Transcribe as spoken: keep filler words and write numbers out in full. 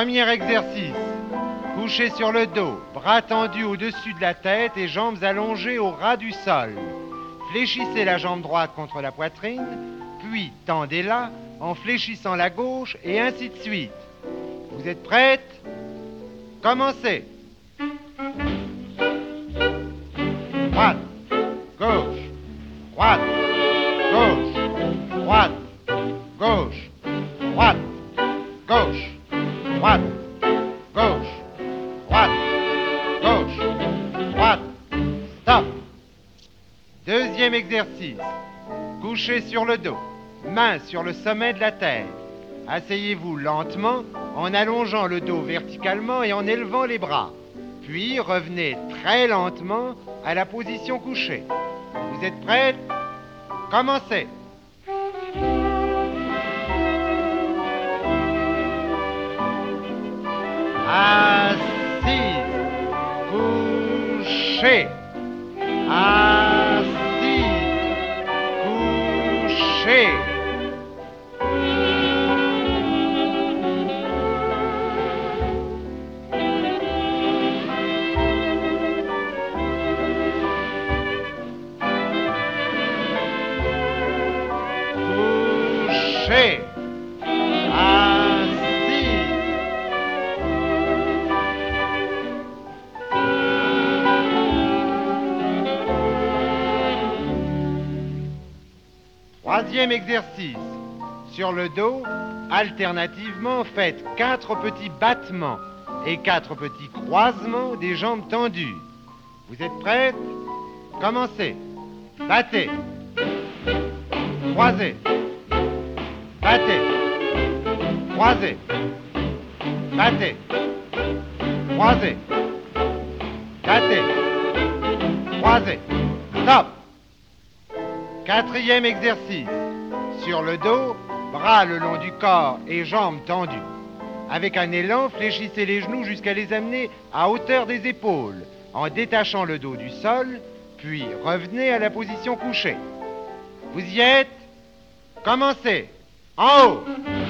Premier exercice. Couché sur le dos, bras tendus au-dessus de la tête et jambes allongées au ras du sol. Fléchissez la jambe droite contre la poitrine, puis tendez-la en fléchissant la gauche et ainsi de suite. Vous êtes prête? Commencez. Droite, gauche, droite, gauche, droite, gauche, droite, gauche, droite, gauche, droite, gauche, droite. Stop. Deuxième exercice. Couchez sur le dos, mains sur le sommet de la tête. Asseyez-vous lentement en allongeant le dos verticalement et en élevant les bras. Puis revenez très lentement à la position couchée. Vous êtes prête? Commencez. Assise, couché, assise, couché. Couché, assise. Troisième exercice. Sur le dos, alternativement, faites quatre petits battements et quatre petits croisements des jambes tendues. Vous êtes prêtes? Commencez. Battez. Croisez. Battez. Croisez. Battez. Croisez. Battez. Croisez. Stop. Quatrième exercice. Sur le dos, bras le long du corps et jambes tendues. Avec un élan, fléchissez les genoux jusqu'à les amener à hauteur des épaules, en détachant le dos du sol, puis revenez à la position couchée. Vous y êtes? Commencez. En haut.